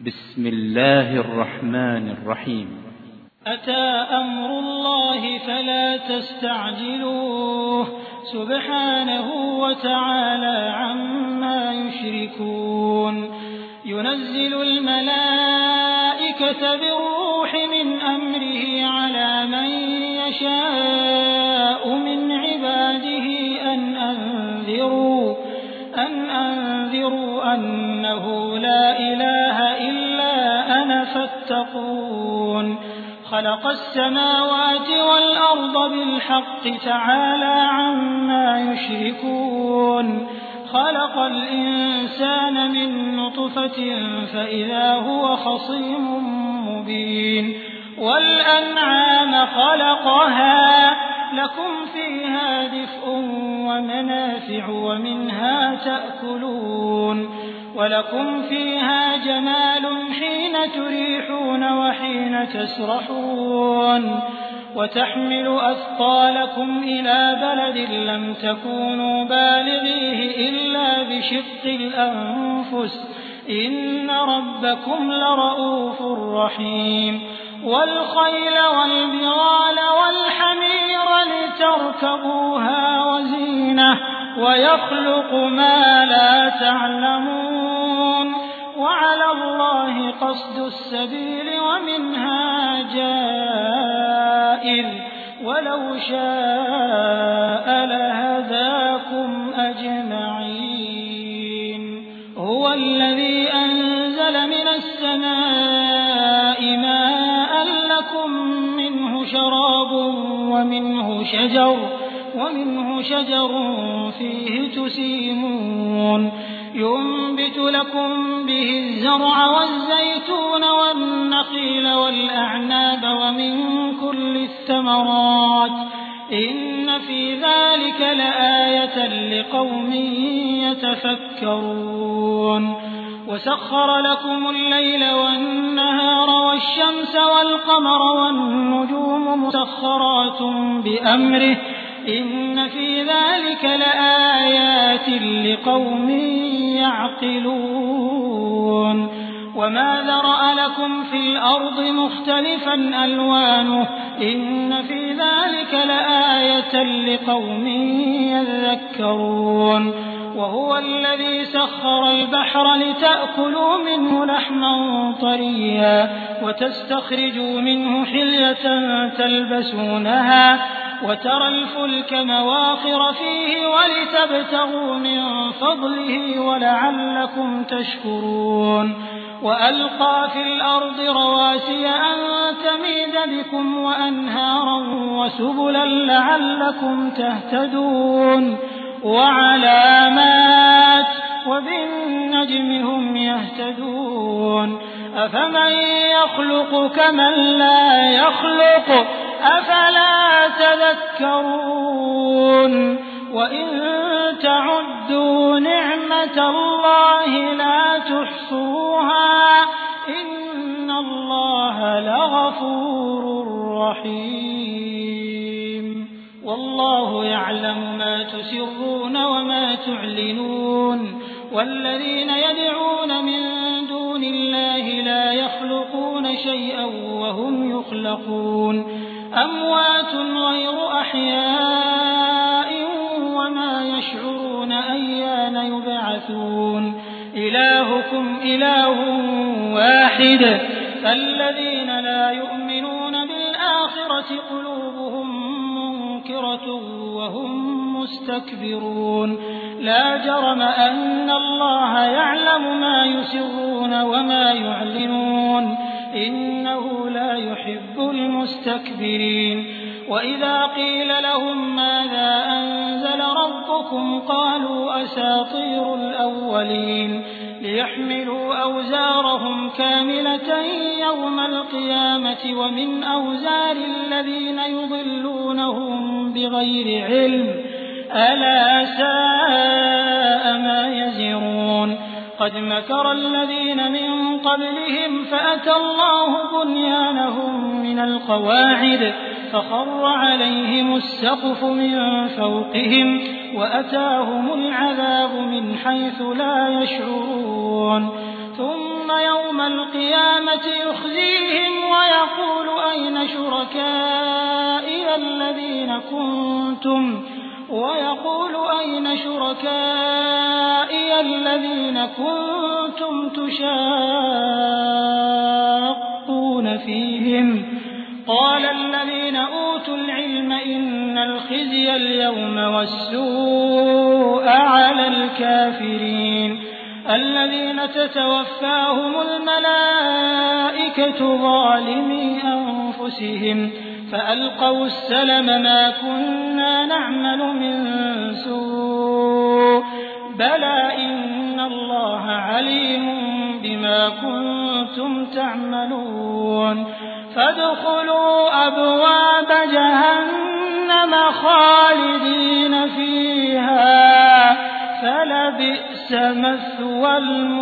بسم الله الرحمن الرحيم. أتى أمر الله فلا تستعجلوه سبحانه وتعالى عما يشركون. ينزل الملائكة بالروح من أمره على من يشاء من عباده أن أنذروا أنه لا إله إلا أنا فاتقون. خلق السماوات والأرض بالحق تعالى عما يشركون. خلق الإنسان من نطفة فإذا هو خصيم مبين. والأنعام خلقها لكم فيها دفء ومنافع ومنها تأكلون. ولكم فيها جمال حين تريحون وحين تسرحون. وتحمل أثقالكم إلى بلد لم تكونوا بالغيه إلا بشق الأنفس إن ربكم لرءوف رحيم. والخيل والبغال والحمير لتركبوها وزينة ويخلق ما لا تعلمون. وعلى الله قصد السبيل ومنها جائر ولو شاء لهداكم أجمعين. هو الذي أنزل من السماء ماء لكم منه شراب ومنه شجر فيه تسيمون. ينبت لكم به الزرع والزيتون والنخيل والأعناب ومن كل الثمرات إن في ذلك لآية لقوم يتفكرون. وسخر لكم الليل والنهار والشمس والقمر والنجوم مسخرات بأمره إن في ذلك لآيات لقوم يعقلون. وما ذرأ لكم في الأرض مختلفا ألوانه إن في ذلك لآية لقوم يذكرون. وهو الذي سخر البحر لتأكلوا منه لحما طريا وتستخرجوا منه حلية تلبسونها وترى الفلك مواخر فيه ولتبتغوا من فضله ولعلكم تشكرون. وألقى في الأرض رواسي أن تميد بكم وأنهارا وسبلا لعلكم تهتدون. وعلامات وبالنجم هم يهتدون. أفمن يخلق كمن لا يخلق أفلا تذكرون. وإن تعدوا نعمة الله لا تحصوها إن الله لغفور رحيم. والله يعلم ما تسرون وما تعلنون. والذين يدعون من دون الله لا يخلقون شيئا وهم يخلقون. أموات غير أحياء وما يشعرون أيان يبعثون. إلهكم إله واحد فالذين لا يؤمنون بالآخرة قلوبهم منكرة وهم مستكبرون. لا جرم أن الله يعلم ما يسرون وما يعلنون إنه لا يحب المستكبرين. وإذا قيل لهم ماذا أنزل ربكم قالوا أساطير الأولين ليحملوا أوزارهم كاملة يوم القيامة ومن أوزار الذين يضلونهم بغير علم ألا ساء ما يزرون. قد مكر الذين من قبلهم فأتى الله بنيانهم من القواعد فخر عليهم السقف من فوقهم وأتاهم العذاب من حيث لا يشعرون. ثم ثم يوم القيامة يخزيهم ويقول أين شركائي الذين كنتم تشاقون فيهم قال الذين أوتوا العلم إن الخزي اليوم والسوء على الكافرين الذين تتوفاهم الملائكة ظالمي أنفسهم فألقوا السلم ما كنا نعمل من سوء بلى إن الله عليم بما كنتم تعملون فادخلوا أبواب جهنم خالدين فيها فلبئس مثوى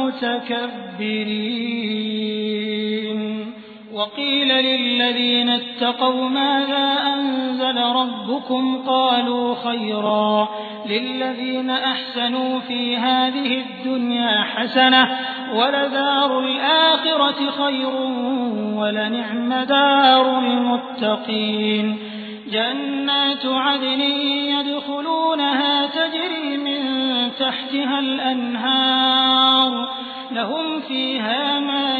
المتكبرين وقيل للذين اتقوا ماذا أنزل ربكم قالوا خيرا للذين أحسنوا في هذه الدنيا حسنة ولدار الآخرة خير ولنعم دار المتقين جنات عدن يدخلونها تجري من تحتها الأنهار لهم فيها ما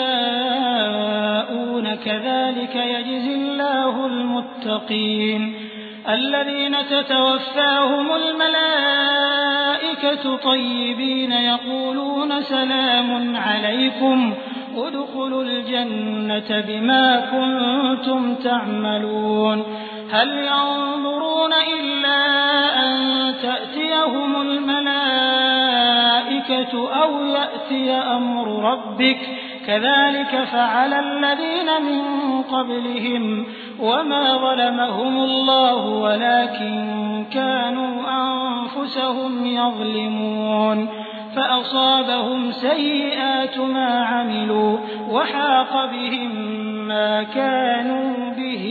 يشاءون كذلك يجزي الله المتقين الذين تتوفاهم الملائكة طيبين يقولون سلام عليكم ادخلوا الجنة بما كنتم تعملون هل ينظرون إلا أن تأتيهم الملائكة أو يأتي أمر ربك كذلك فعل الذين من قبلهم وما ظلمهم الله ولكن كانوا أنفسهم يظلمون فأصابهم سيئات ما عملوا وحاق بهم ما كانوا به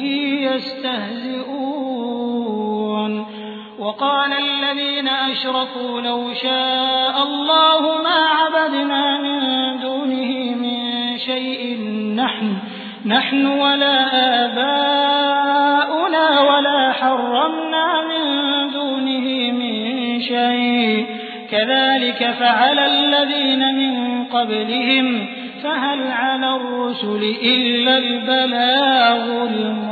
يستهزئون وقال الذين أشركوا لو شاء الله ما عبدنا من دونه من شيء نحن ولا آباؤنا ولا حرمنا من دونه من شيء كذلك فعل الذين من قبلهم فهل على الرسل إلا البلاغ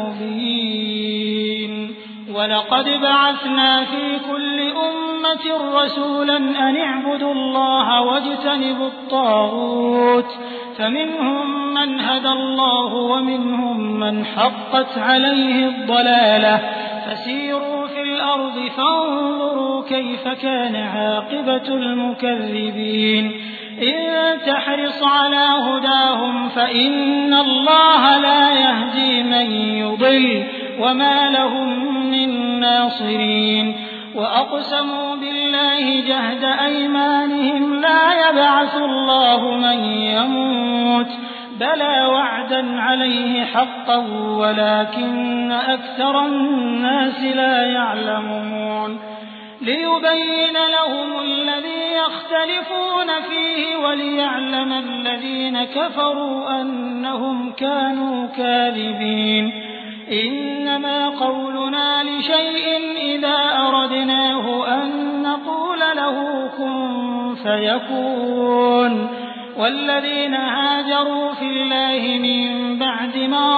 المبين ولقد بعثنا في كل أمة رسولا أن اعبدوا الله واجتنبوا الطاغوت فمنهم من هدى الله ومنهم من حقت عليه الضلالة فسيروا في الأرض فانظروا كيف كان عاقبة المكذبين إن تحرص على هداهم فإن الله لا يهدي من يضل وما لهم من ناصرين وأقسموا بالله جهد أيمانهم لا يبعث الله من يموت بلى وعدا عليه حقا ولكن أكثر الناس لا يعلمون ليبين لهم الذي يختلفون فيه وليعلم الذين كفروا أنهم كانوا كاذبين إنما قولنا لشيء إذا أردناه أن نقول له كن فيكون والذين هاجروا في الله من بعد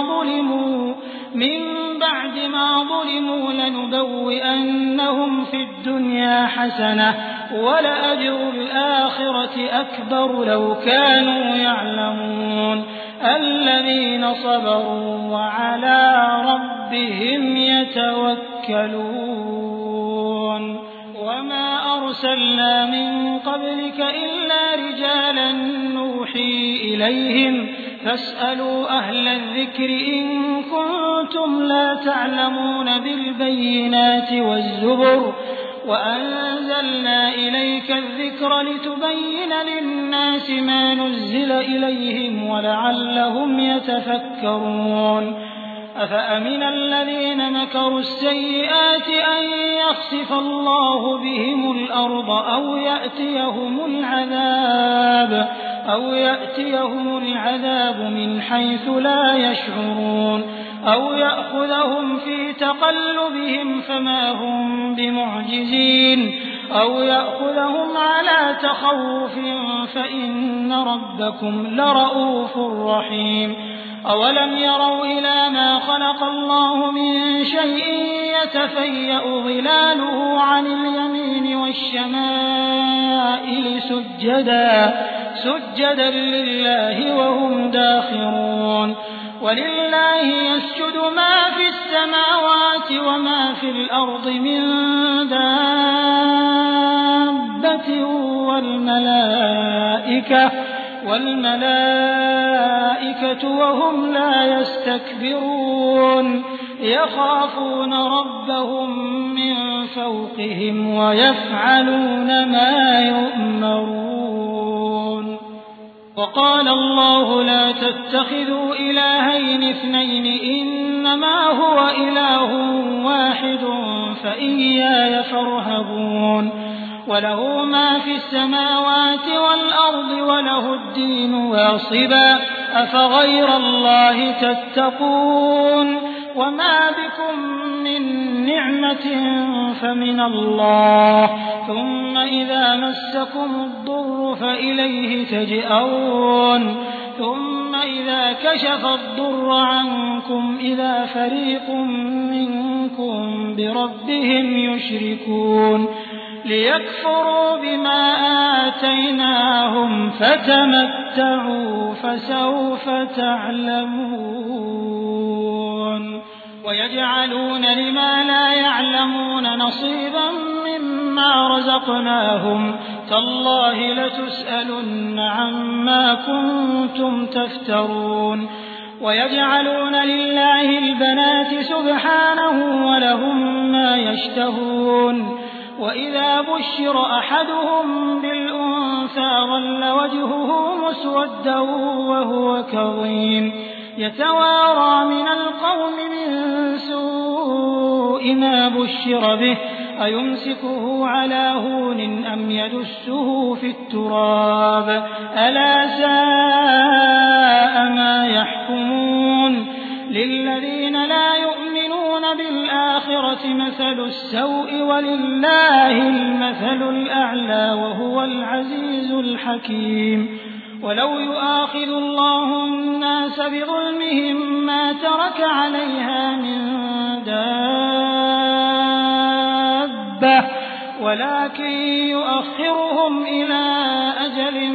ما ظلموا لنبوئنهم في الدنيا حسنة ولأجر الآخرة أكبر لو كانوا يعلمون الذين صبروا وعلى ربهم يتوكلون وما أرسلنا من قبلك إلا رجالا نوحي إليهم فاسألوا أهل الذكر إن كنتم لا تعلمون بالبينات والزبر وأنزلنا إليك الذكر لتبين للناس ما نزل إليهم ولعلهم يتفكرون أفأمن الذين مكروا السيئات أن يخسف الله بهم الأرض أو يأتيهم العذاب أو يأتيهم العذاب من حيث لا يشعرون أو يأخذهم في تقلبهم فما هم بمعجزين أو يأخذهم على تخوف فإن ربكم لرءوف رحيم أولم يروا إلى ما خلق الله من شيء يتفيأ ظلاله عن اليمين والشمائل سجدا لله وهم داخرون ولله يسجد ما في السماوات وما في الأرض من دابة والملائكة وهم لا يستكبرون يخافون ربهم من فوقهم ويفعلون ما يؤمرون وقال الله لا تتخذوا إلهين اثنين إنما هو إله واحد فإياي فارهبون وله ما في السماوات والأرض وله الدين واصبا أفغير الله تتقون وما بكم من نعمة فمن الله ثم إذا مسكم الضر فإليه تجأرون ثم إذا كشف الضر عنكم إذا فريق منكم بربهم يشركون ليكفروا بما آتيناهم فتمتعوا فسوف تعلمون ويجعلون لما لا يعلمون نصيبا مما رزقناهم تالله لتسألن عما كنتم تفترون ويجعلون لله البنات سبحانه ولهم ما يشتهون وإذا بشر أحدهم بالأنثى ظل وجهه مسودا وهو كظيم يتوارى من القوم من سوء ما بشر به أيمسكه على هون أم يدسه في التراب ألا ساء ما يحكمون للذين لا يؤمنون بالآخرة مثل السوء ولله المثل الأعلى وهو العزيز الحكيم ولو يؤاخذ الله الناس بظلمهم ما ترك عليها من دابة ولكن يؤخرهم إلى أجل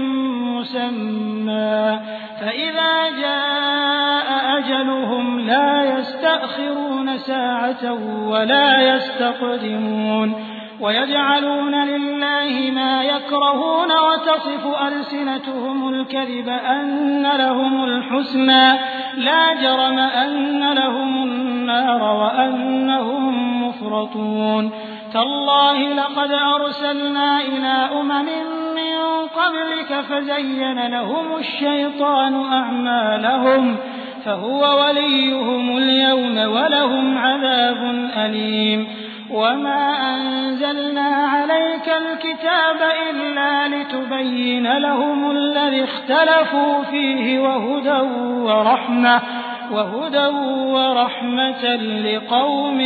مسمى فإذا جاء أجلهم لا يستأخرون ساعة ولا يستقدمون ويجعلون لله ما يكرهون وتصف ألسنتهم الكذب أن لهم الحسنى لا جرم أن لهم النار وأنهم مفرطون تالله لقد أرسلنا إلى أمم من قبلك فزين لهم الشيطان أعمالهم فهو وليهم اليوم ولهم عذاب أليم وما أنزلنا عليك الكتاب إلا لتبين لهم الذي اختلفوا فيه وهدى ورحمة لقوم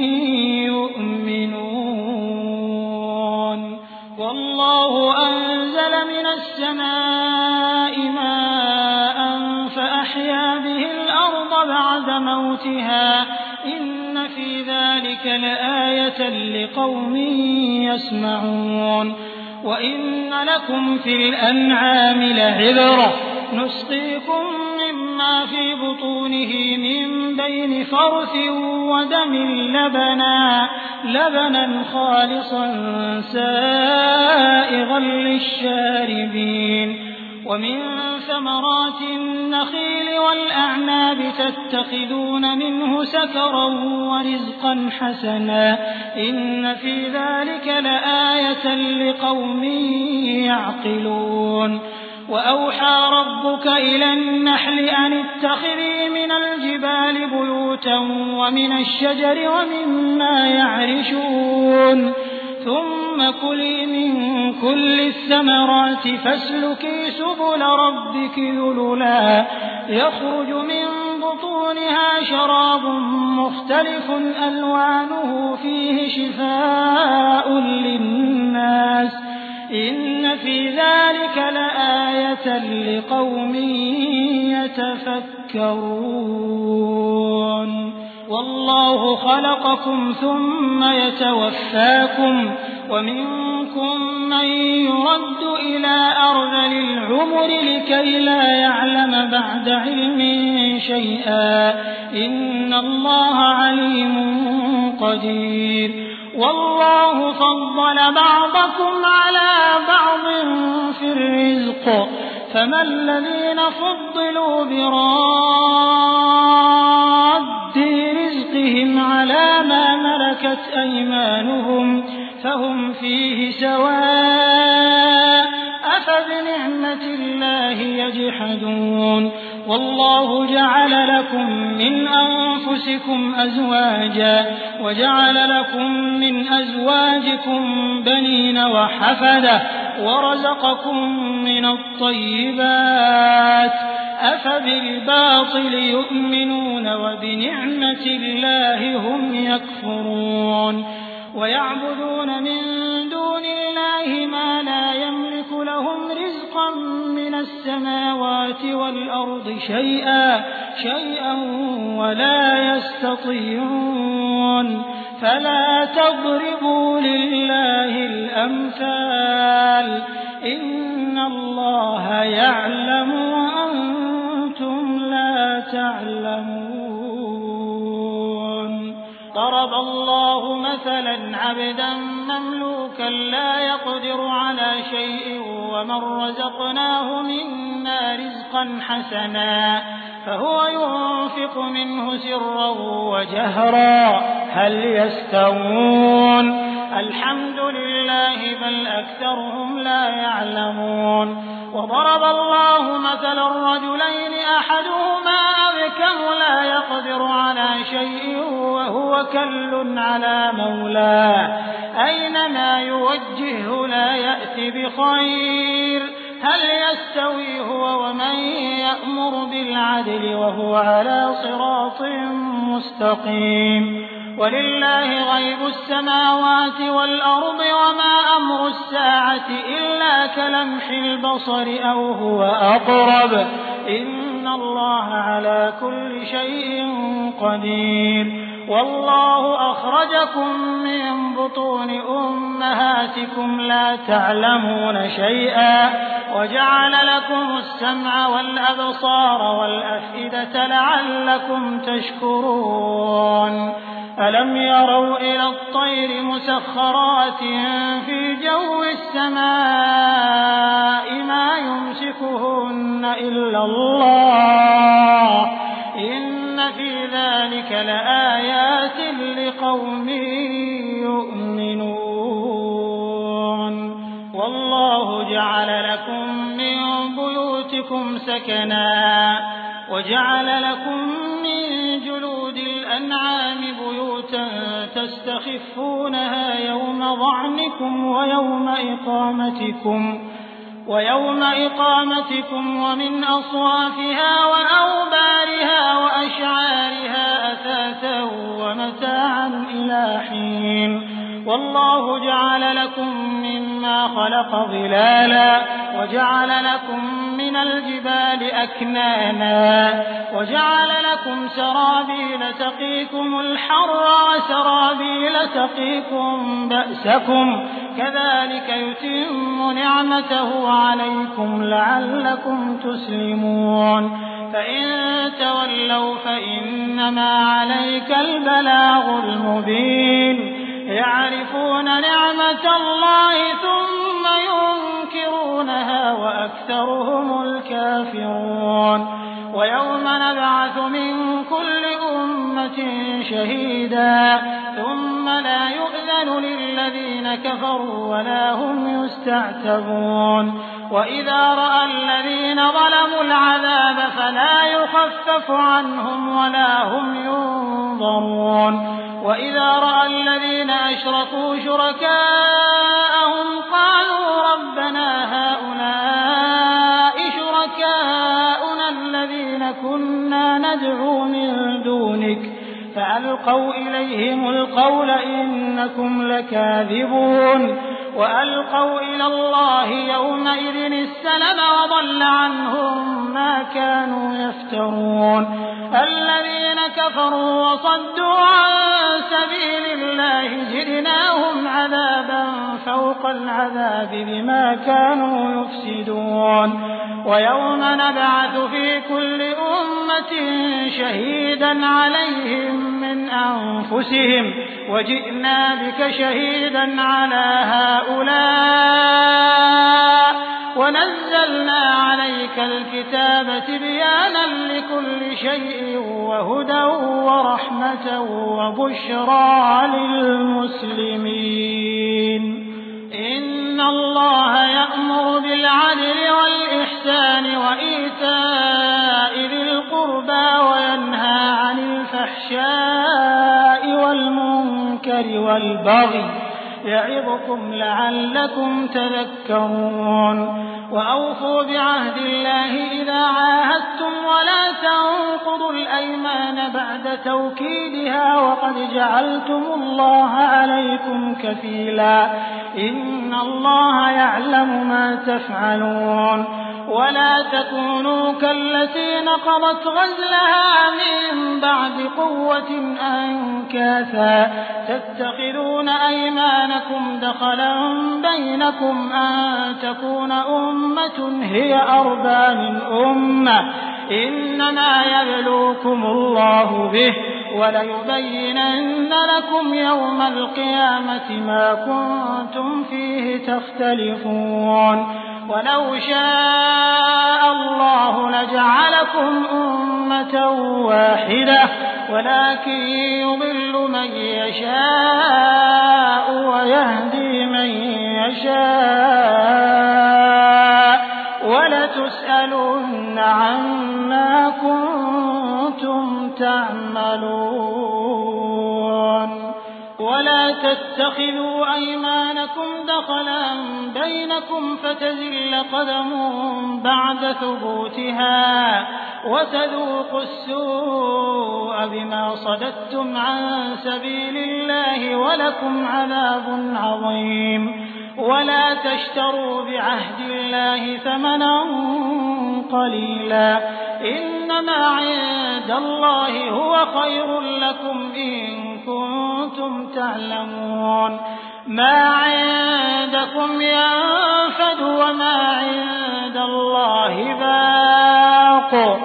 يؤمنون والله أنزل من السماء ماء فأحيا به الأرض بعد موتها إن في ذلك لآية لقوم يسمعون وإن لكم في الأنعام لعبرة نسقيكم مما في بطونه من بين فرث ودم لبنا خالصا سائغا للشاربين ومن ثمرات النخيل والأعناب تتخذون منه سكرا ورزقا حسنا إن في ذلك لآية لقوم يعقلون وأوحى ربك إلى النحل أن اتخذي من الجبال بيوتا ومن الشجر ومما يعرشون ثم كلي من كل الثمرات فاسلكي سبل ربك ذللا يخرج من بطونها شراب مختلف ألوانه فيه شفاء للناس إن في ذلك لآية لقوم يتفكرون والله خلقكم ثم يتوفاكم ومنكم من يرد إلى أرذل العمر لكي لا يعلم بعد علم شيئا إن الله عليم قدير والله فضل بعضكم على بعض في الرزق فما الذين فضلوا براد رزقهم على ما ملكت أيمانهم فهم فيه سواء أفبنعمة الله يجحدون والله جعل لكم من أنفسكم أزواجا وجعل لكم من أزواجكم بنين وحفدة ورزقكم من الطيبات أفبالباطل يؤمنون وبنعمة الله هم يكفرون ويعبدون من دون الله ما لا يملك لهم رزقا من السماوات والأرض شيئا ولا يستطيعون فلا تضربوا لله الأمثال إن الله يعلم وأنتم لا تعلمون ضرب الله مثلا عبدا مملوكا لا يقدر على شيء ومن رزقناه منا رزقا حسنا فهو ينفق منه سرا وجهرا هل يستوون الحمد لله بل أكثرهم لا يعلمون وضرب الله مثلا رجلين أحدهما أبكم لا يقدر على شيء وهو كل على مولاه أينما يوجهه لا يأتي بخير هل يستوي هو ومن يأمر بالعدل وهو على صراط مستقيم ولله غيب السماوات والأرض وما أمر الساعة إلا كلمح البصر أو هو أقرب إن الله على كل شيء قدير والله أخرجكم من بطون أمهاتكم لا تعلمون شيئا وجعل لكم السمع والأبصار والأفئدة لعلكم تشكرون ألم يروا إلى الطير مسخرات في جو السماء ما يمسكهن إلا الله إن في ذلك لآيات لقوم يؤمنون والله جعل لكم من بيوتكم سكنا وجعل لكم من جلود الأنعام بيوتا تستخفونها يوم ظعنكم ويوم إقامتكم ومن أصوافها وأوبارها وأشعارها أثاثا ومتاعا إلى حين والله جعل لكم مما خلق ظلالا وجعل لكم من الجبال أكنانا وجعل لكم سرابيل تقيكم الحر وسرابيل تقيكم بأسكم كذلك يتم نعمته عليكم لعلكم تسلمون فإن تولوا فإنما عليك البلاغ المبين يعرفون نعمة الله ثم ينكرونها وأكثرهم الكافرون ويوم نبعث من كل أمة شهيدا ثم لا يؤذن للذين كفروا ولا هم يستعتبون وإذا رأى الذين ظلموا العذاب فلا يخفف عنهم ولا هم ينظرون وإذا رأى الذين أشركوا شركاءهم قالوا ربنا هؤلاء شركاؤنا الذين كنا ندعو من دونك فألقوا إليهم القول إنكم لكاذبون وألقوا إلى الله يومئذ السلم وضل عنهم ما كانوا يفترون الذين كفروا وصدوا عن سبيل الله زدناهم عذابا فوق العذاب بما كانوا يفسدون ويوم نبعث في كل أمة شهيدا عليهم من أنفسهم وجئنا بك شهيدا على هؤلاء ونزلنا عليك الكتاب تبيانا لكل شيء وهدى ورحمة وبشرى للمسلمين إن الله يأمر بالعدل والإحسان وإيتاء ذي القربى وينهى عن الفحشاء والمنكر والبغي يعظكم لعلكم تذكرون وأوفوا بعهد الله إذا عاهدتم ولا تنقضوا الأيمان بعد توكيدها وقد جعلتم الله عليكم كفيلا إن الله يعلم ما تفعلون ولا تكونوا كالتي نقضت غزلها من بعد قوة أنكاثا تتخذون أيمانكم دخلا بينكم أن تكون أمة هي أربى من أمة إنما يبلوكم الله به وليبينن لكم يوم القيامة ما كنتم فيه تختلفون ولو شاء الله لجعلكم أمة واحدة ولكن يضل من يشاء ويهدي من يشاء ولتسألن عما كنتم تعملون ولا تتخذوا أيمانكم دخلا بينكم فتزل قدم بعد ثبوتها وتذوقوا السوء بما صددتم عن سبيل الله ولكم عذاب عظيم ولا تشتروا بعهد الله ثمنا قليلا إنما عند الله هو خير لكم إن كنتم تعلمون ما عندكم ينفد وما عند الله باق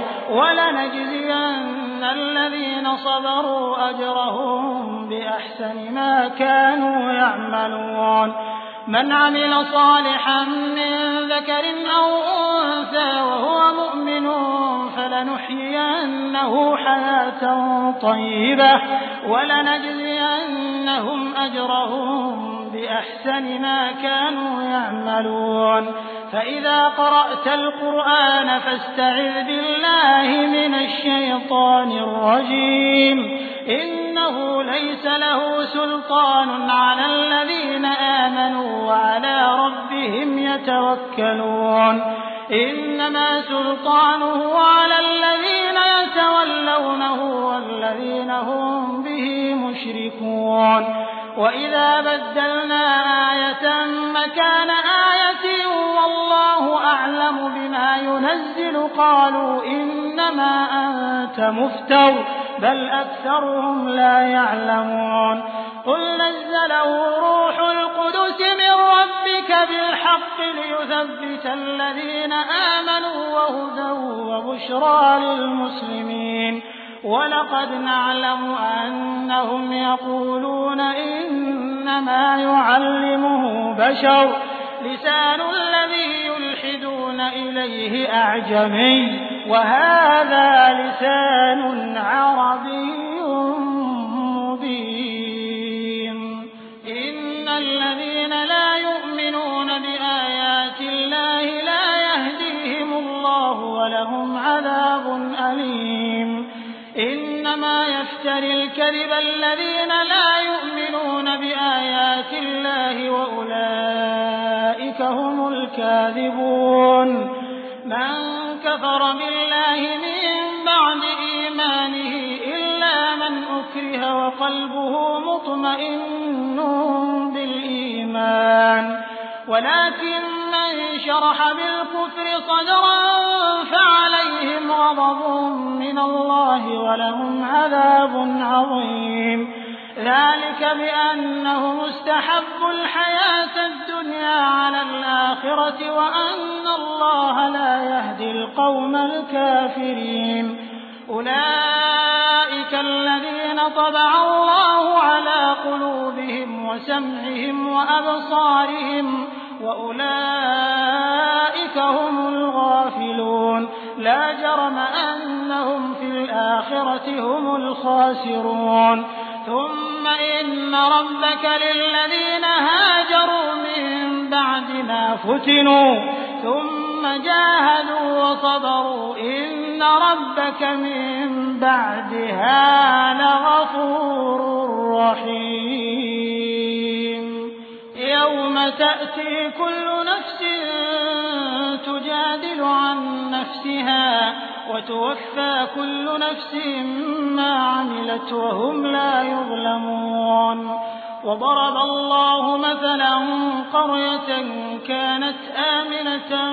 ولنجزين الذين صبروا أجرهم بأحسن ما كانوا يعملون من عمل صالحا من ذكر أو أنثى وهو مؤمن فلنحيينه حياة طيبة ولنجزينهم أجرهم بأحسن ما كانوا يعملون فإذا قرأت القرآن فاستعذ بالله من الشيطان الرجيم إنه ليس له سلطان على الذين آمنوا وعلى ربهم يتوكلون إنما سلطانه على الذين يتولونه والذين هم به مشركون وإذا بدلنا آية مكان آية والله أعلم بما ينزل قالوا إنما أنت مفتر بل أكثرهم لا يعلمون قل نزله روح القدس من ربك بالحق ليثبت الذين آمنوا وهدى وبشرى للمسلمين ولقد نعلم أنهم يقولون إنما يعلمه بشر لسان الذي يلحدون إليه أعجمي وهذا لسان عربي مبين إن الذين لا يؤمنون بآيات الله لا يهديهم الله ولهم عذاب عليم إنما يفتري الكذب الذين لا يؤمنون بآيات الله وأولئك هم الكاذبون من كفر بالله من بعد إيمانه إلا من أكره وقلبه مطمئن بالإيمان ولكن من شرح بالكفر صدرا فعليهم غضب من الله ولهم عذاب عظيم ذلك بأنهم استحبوا الحياة الدنيا على الآخرة وأن الله لا يهدي القوم الكافرين أولئك الذين طبع الله على قلوبهم وسمعهم وأبصارهم وأولئك هم الغافلون لا جرم أنهم في الآخرة هم الخاسرون ثم إن ربك للذين هاجروا من بعد ما فتنوا ثم جاهدوا وصبروا إن ربك من بعدها لغفور رحيم يوم تأتي كل نفس تجادل عن نفسها وتوفى كل نفس ما عملت وهم لا يظلمون وضرب الله مثلا قرية كانت آمنة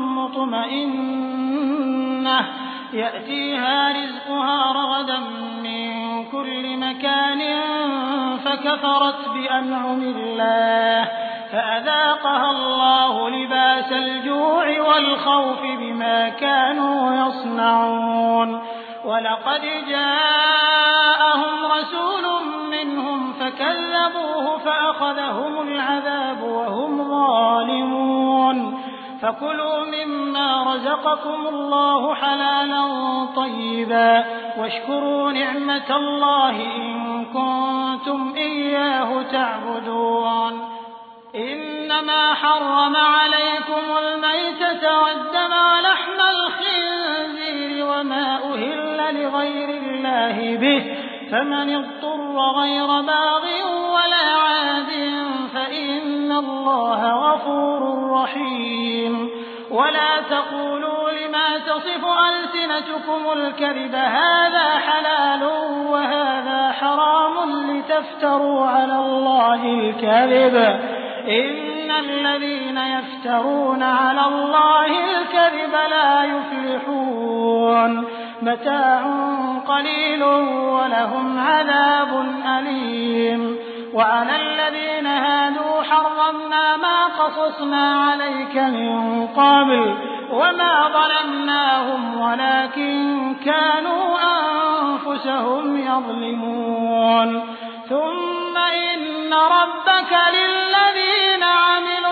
مطمئنة يأتيها رزقها رغدا من كل مكان فكفرت بأنعم الله فأذاقها الله لباس الجوع والخوف بما كانوا يصنعون ولقد جاءهم رسول منهم فكذبوه فأخذهم العذاب وهم ظالمون فكلوا مما رزقكم الله حلالا طيبا واشكروا نعمة الله إن كنتم إياه تعبدون إنما حرم عليكم الميتة والدم ولحم الخنزير وما أهل لغير الله به فمن اضطر غير باغ ولا عاد فإن الله غفور رحيم ولا تقولوا لما تصف ألسنتكم الكذب هذا حلال وهذا حرام لتفتروا على الله الكذب إن الذين يفترون على الله الكذب لا يفلحون متاع قليل ولهم عذاب أليم وعلى الذين هادوا حرمنا ما قصصنا عليك من قبل وما ظلمناهم ولكن كانوا أنفسهم يظلمون ثم إن ربك للذين عملوا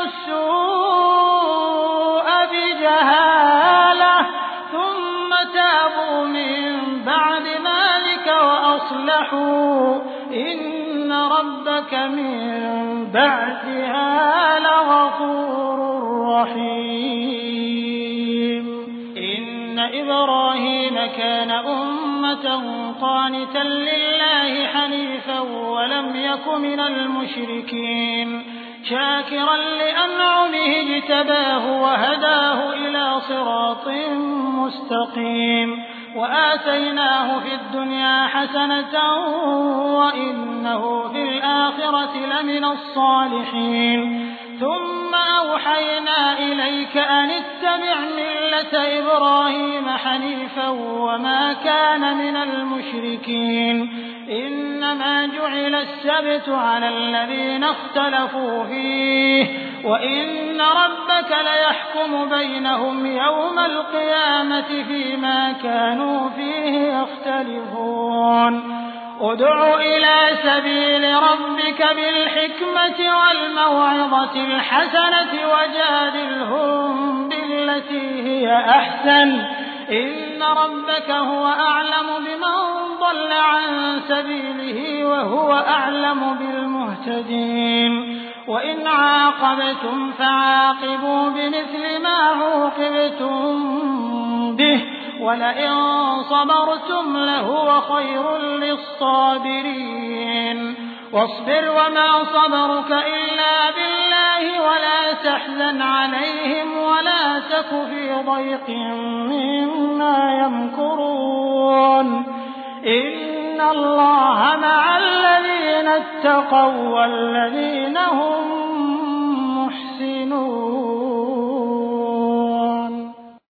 السوء بجهالة ثم تابوا من بعد ذلك وأصلحوا إن ربك من بعدها لغفور رحيم إن إبراهيم كان أمة قانتا لله حنيفا ولم يك من المشركين شاكرا لأنعمه اجتباه وهداه إلى صراط مستقيم وآتيناه في الدنيا حسنة وإنه في الآخرة لمن الصالحين ثم أوحينا إليك أن اتبع ملة إبراهيم حنيفا وما كان من المشركين إنما جعل السبت على الذين اختلفوا فيه وإن ربك ليحكم بينهم يوم القيامة فيما كانوا فيه يختلفون ادع إلى سبيل ربك بالحكمة والموعظة الحسنة وجادلهم بالتي هي أحسن إن ربك هو أعلم بمن ضل عن سبيله وهو أعلم بالمهتدين وإن عاقبتم فعاقبوا بمثل ما عوقبتم به وَلَئِن صَبَرْتُمْ لَهُوَ خَيْرٌ لِّلصَّابِرِينَ وَاصْبِرْ وَمَا صَبْرُكَ إِلَّا بِاللَّهِ وَلَا تَحْزَنْ عَلَيْهِمْ وَلَا تَكُ فِي ضَيْقٍ مِّمَّا يَمْكُرُونَ إِنَّ اللَّهَ مَعَ الَّذِينَ اتَّقَوا وَّالَّذِينَ هُم